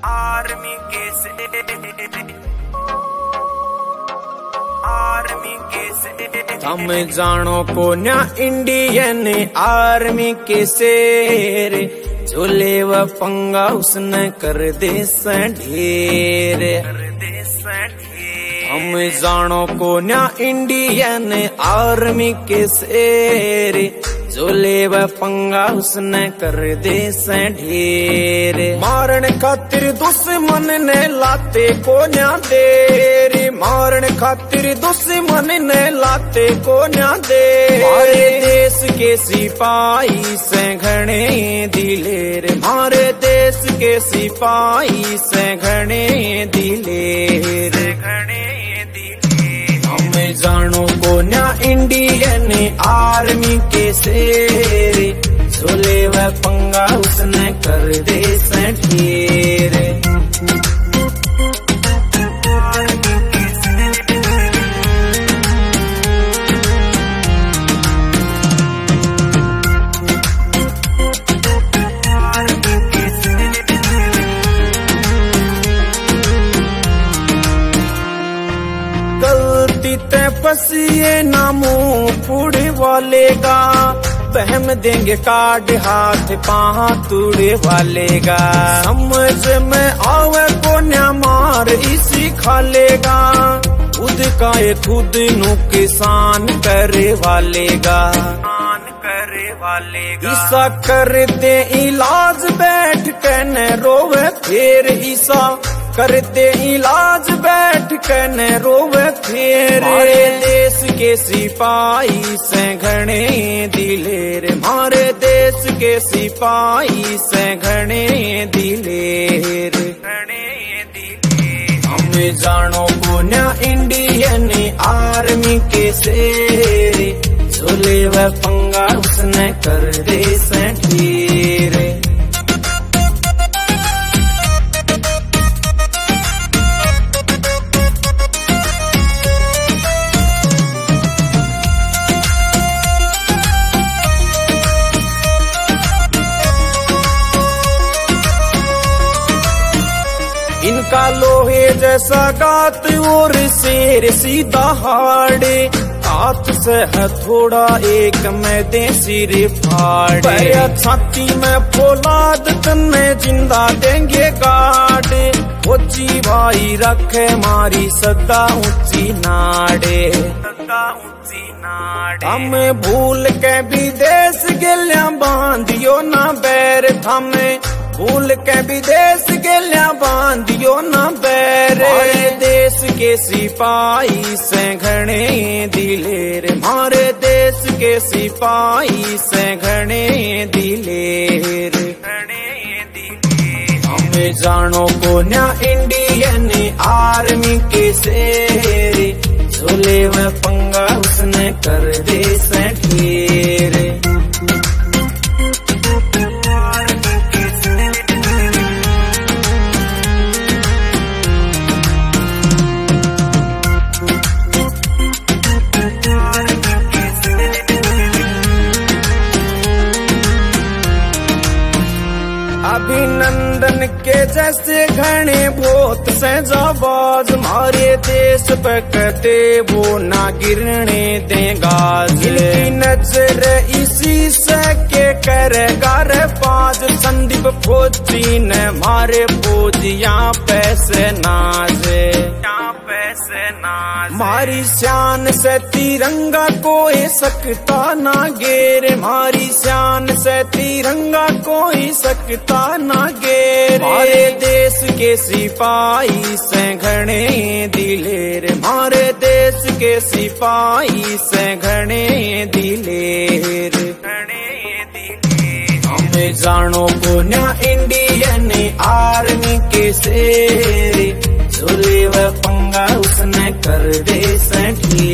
Army कैसे हम जानो को न्या इंडियन आर्मी के शेर झोले व पंगा उसने कर दे ढेर। हम जानो को न्या इंडियन आर्मी के शेर झोले व पंगा उसने कर दे ढेर। मारन खातिर दुश्मन ने लाते को न्या देर, मारन खातिर दुश्मन ने लाते को न्या दे। मारे देश के सिपाही से घने दिलेर, मारे देश के सिपाही से घने दिलेर। हम जानो को न्या इंडियन आर्मी के शेर झोले व पंगा उसने कर दे ढेर। गलती ते फसिए ना मुंह फूड़े वालेगा, बहम देंगे काट हाथ पाहा तूड़े वालेगा। समझ में आवे को न्या मार इसी खा लेगा, खुद का ये खुद नुकसान करे वालेगा। ईसा कर दे इलाज बैठ के न रोवे फिर, ईसा करते इलाज बैठ के न रोवे फिर। मारे देश के सिपाही से घने दिलेर, मारे देश के सिपाही से घने दिलेर। हम जानो को न्या इंडियन आर्मी के शेर झोले व पंगा उसने कर दे ढेर। इनका लोहे जैसा गात और शेर सीधा हाड़े, हाथ से हथौड़ा एक में दे सिर फाड़े। छाती में फौलाद तन्ने जिंदा देंगे गाड़े, फौजी भाई रखे मारी सदा ऊंची नाड़े। हम भूल के विदेश गेल्या बांधियो ना बैर, थामे भूल के विदेश गेल्या बांधियो ना बैर। मारे देश के सिपाही से घने दिलेर, मारे देश के सिपाही से घने दिलेर। हम जानो को न्या इंडियन आर्मी के शेर झोले व पंगा उसने कर दे ढेर। अभिनंदन के जैसे घने बहुत से जाबाज, मारे देश पे कहते वो ना गिरने देगा। इनकी नजर इसी से के करेगा रे पाज, संदीप फौजी ने मारे फौजिया पैसे नाजे। मारी शान से तिरंगा कोई सकता ना गेर, मारी शान से तिरंगा कोई सकता ना गेर। मारे देश के सिपाही से घने दिलेर, मारे देश के सिपाही से घने दिलेर। हम जानो को न्या इंडियन आर्मी के शेर झोले व पंगा उसने कर दे ढेर।